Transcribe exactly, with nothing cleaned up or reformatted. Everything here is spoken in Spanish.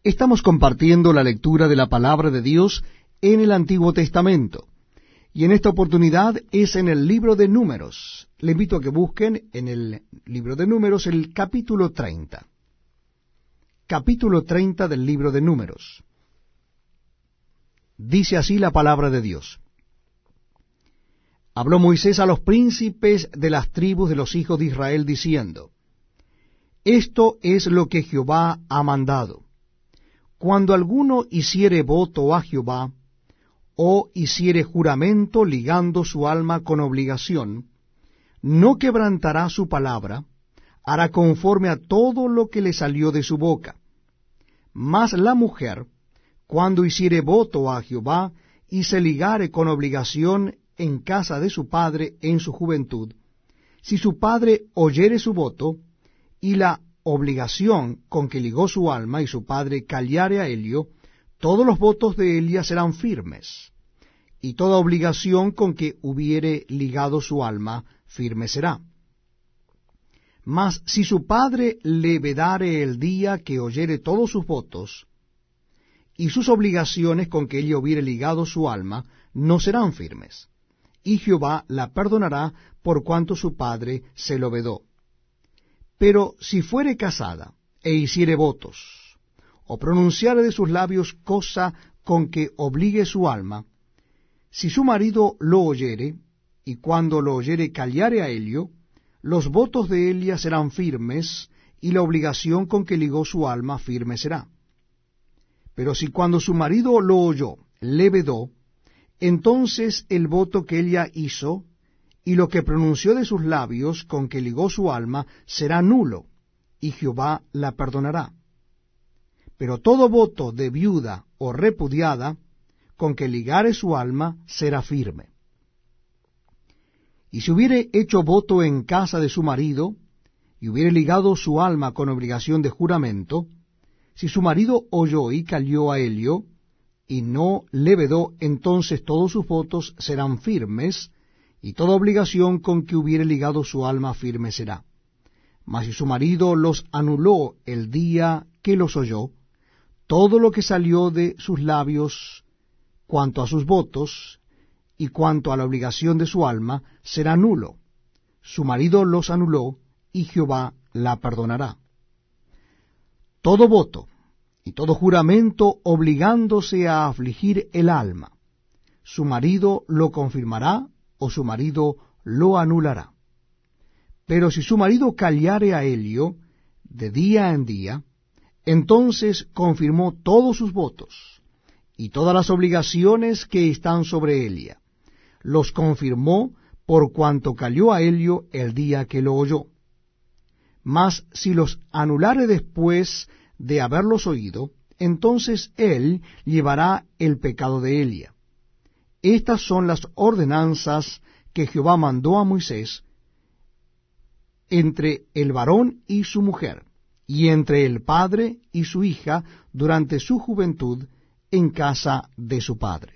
Estamos compartiendo la lectura de la palabra de Dios en el Antiguo Testamento, y en esta oportunidad es en el libro de Números. Le invito a que busquen en el libro de Números el capítulo treinta. Capítulo treinta del libro de Números. Dice así la palabra de Dios. Habló Moisés a los príncipes de las tribus de los hijos de Israel, diciendo: Esto es lo que Jehová ha mandado. Cuando alguno hiciere voto a Jehová, o hiciere juramento ligando su alma con obligación, no quebrantará su palabra, hará conforme a todo lo que le salió de su boca. Mas la mujer, cuando hiciere voto a Jehová, y se ligare con obligación en casa de su padre en su juventud, si su padre oyere su voto, y la obligación con que ligó su alma, y su padre callare a ello, todos los votos de ella serán firmes, y toda obligación con que hubiere ligado su alma, firme será. Mas si su padre le vedare el día que oyere todos sus votos, y sus obligaciones con que ella hubiere ligado su alma, no serán firmes, y Jehová la perdonará por cuanto su padre se lo vedó. Pero si fuere casada, e hiciere votos, o pronunciare de sus labios cosa con que obligue su alma, si su marido lo oyere, y cuando lo oyere callare a ello, los votos de ella serán firmes, y la obligación con que ligó su alma firme será. Pero si cuando su marido lo oyó, le vedó, entonces el voto que ella hizo, y lo que pronunció de sus labios con que ligó su alma, será nulo, y Jehová la perdonará. Pero todo voto de viuda o repudiada, con que ligare su alma, será firme. Y si hubiere hecho voto en casa de su marido, y hubiere ligado su alma con obligación de juramento, si su marido oyó y calló a ello, y no le vedó, entonces todos sus votos serán firmes, y toda obligación con que hubiere ligado su alma firme será. Mas si su marido los anuló el día que los oyó, todo lo que salió de sus labios cuanto a sus votos y cuanto a la obligación de su alma será nulo. Su marido los anuló, y Jehová la perdonará. Todo voto y todo juramento obligándose a afligir el alma, su marido lo confirmará, o su marido lo anulará. Pero si su marido callare a ello de día en día, entonces confirmó todos sus votos, y todas las obligaciones que están sobre ella, los confirmó por cuanto calló a ello el día que lo oyó. Mas si los anulare después de haberlos oído, entonces él llevará el pecado de ella. Estas son las ordenanzas que Jehová mandó a Moisés entre el varón y su mujer, y entre el padre y su hija durante su juventud en casa de su padre.